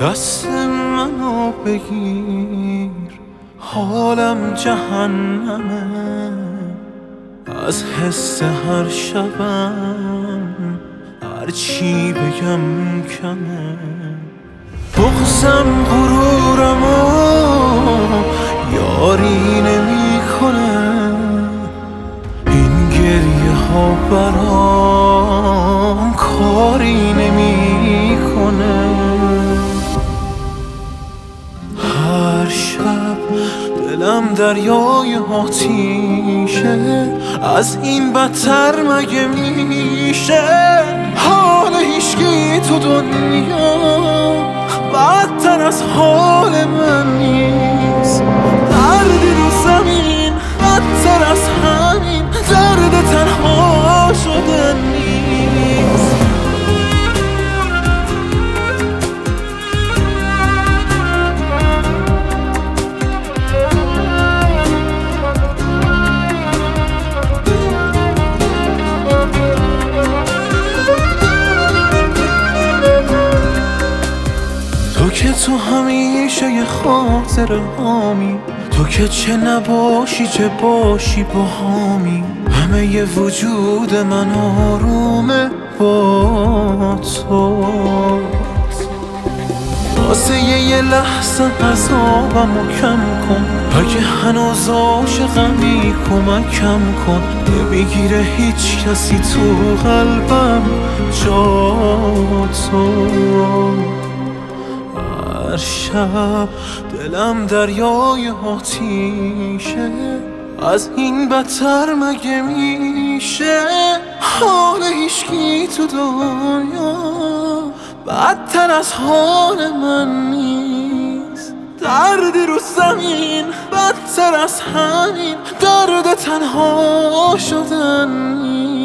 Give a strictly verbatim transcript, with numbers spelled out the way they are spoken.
دست منو بگیر، حالم جهنمه، از حس هر شبم هر چی بگم کمه. بغزم غرورمو یاری نمیکنه، این گریه ها برام کاری نمیکنه. هر شب دلم دریای آتیشه، از این بدتر مگه میشه؟ حال هیچکی تو دنیا بدتر از حال من نیست. دردی رو زمین بدتر از همین، درد تنها شدن نیست. تو که تو همیشه یه خاطر هامی، تو که چه نباشی چه باشی با هامی. همه ی وجود من آرومه با تو، واسه یه لحظه عذابمو کم کن. اگه هنوز عاشقمی کمکم کن، نمیگیره هیچ کسی تو قلبم جا تو. هر شب دلم دریای آتیشه، از این بدتر مگه میشه؟ حال هیچکی تو دنیا بدتر از حال من نیست. دردی رو زمین بدتر از همین، درد تنها شدن نیست.